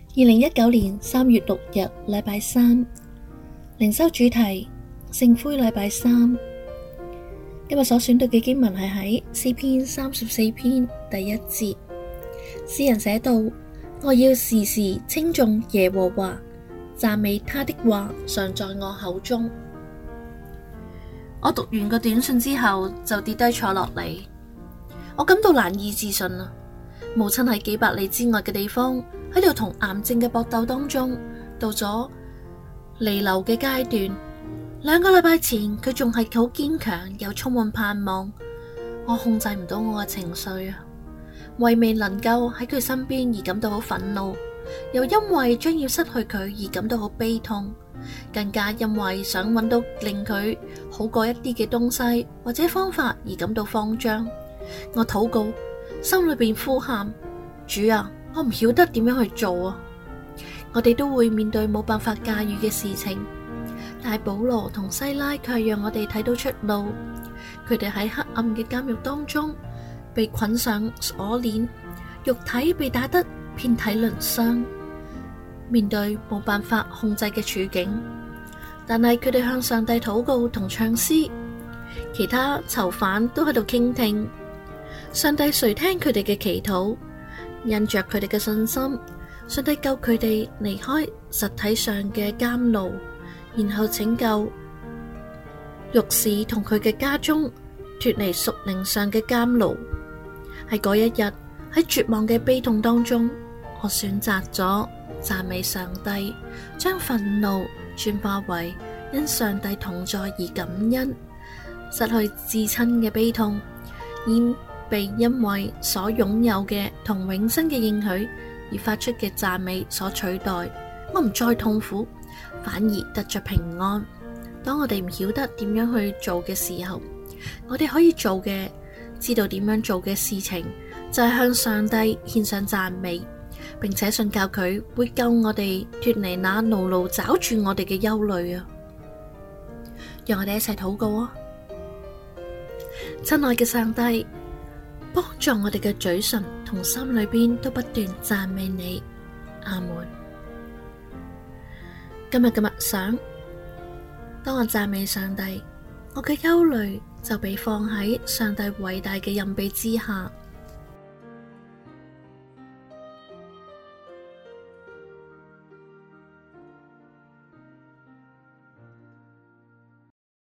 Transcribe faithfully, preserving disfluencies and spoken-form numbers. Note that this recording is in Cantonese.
二零一九年三月六日，禮拜三，靈修主題聖灰禮拜三。今日所選讀嘅經文係喺詩篇三十四篇第一節，詩人寫道：我要時時稱頌耶和華，讚美他的話常在我口中。我讀完個短信之後就跌低坐落嚟，我感到難以置信啊！母親喺幾百里之外嘅地方，喺度同癌症嘅搏鬥當中，到咗彌留嘅階段。兩個禮拜前，佢仲係好堅強，又充滿盼望。我控制唔到我嘅情緒啊，為未能夠喺佢身邊而感到好憤怒，又因為將要失去佢而感到好悲痛，更加因為想揾到令佢好過一啲嘅東西或者方法而感到慌張。我禱告，心裏邊呼喊：主啊，我唔曉得點樣去做啊！我哋都會面對冇辦法駕馭嘅事情，但係保羅同西拉卻讓我哋睇到出路。佢哋喺黑暗嘅監獄當中被捆上鎖鏈，肉體被打得遍體鱗傷，面對冇辦法控制嘅處境，但係佢哋向上帝禱告同唱詩，其他囚犯都喺度傾聽。上帝垂聽佢哋嘅祈禱，因着佢哋嘅信心，上帝救佢哋離開實體上嘅監牢，然後拯救獄士同佢嘅家中脫離屬靈上嘅監牢。喺嗰一日，喺絕望嘅悲痛當中，我選擇咗讚美上帝，將憤怒轉化為因上帝同在而感恩，失去至親嘅悲痛，而被因為所擁有嘅同永生嘅應許而發出嘅讚美所取代。我唔再痛苦，反而得着平安。當我哋唔曉得點樣去做嘅時候，我哋可以做嘅，知道點樣做嘅事情，就係向上帝獻上讚美，並且信靠佢會救我哋脫離那牢牢抓住我哋嘅憂慮啊！讓我哋一齊禱告啊！親愛嘅上帝，幫助我哋嘅嘴唇同心裏邊都不斷讚美你。阿門。今日嘅默想，當我讚美上帝，我嘅憂慮就被放喺上帝偉大嘅蔭庇之下。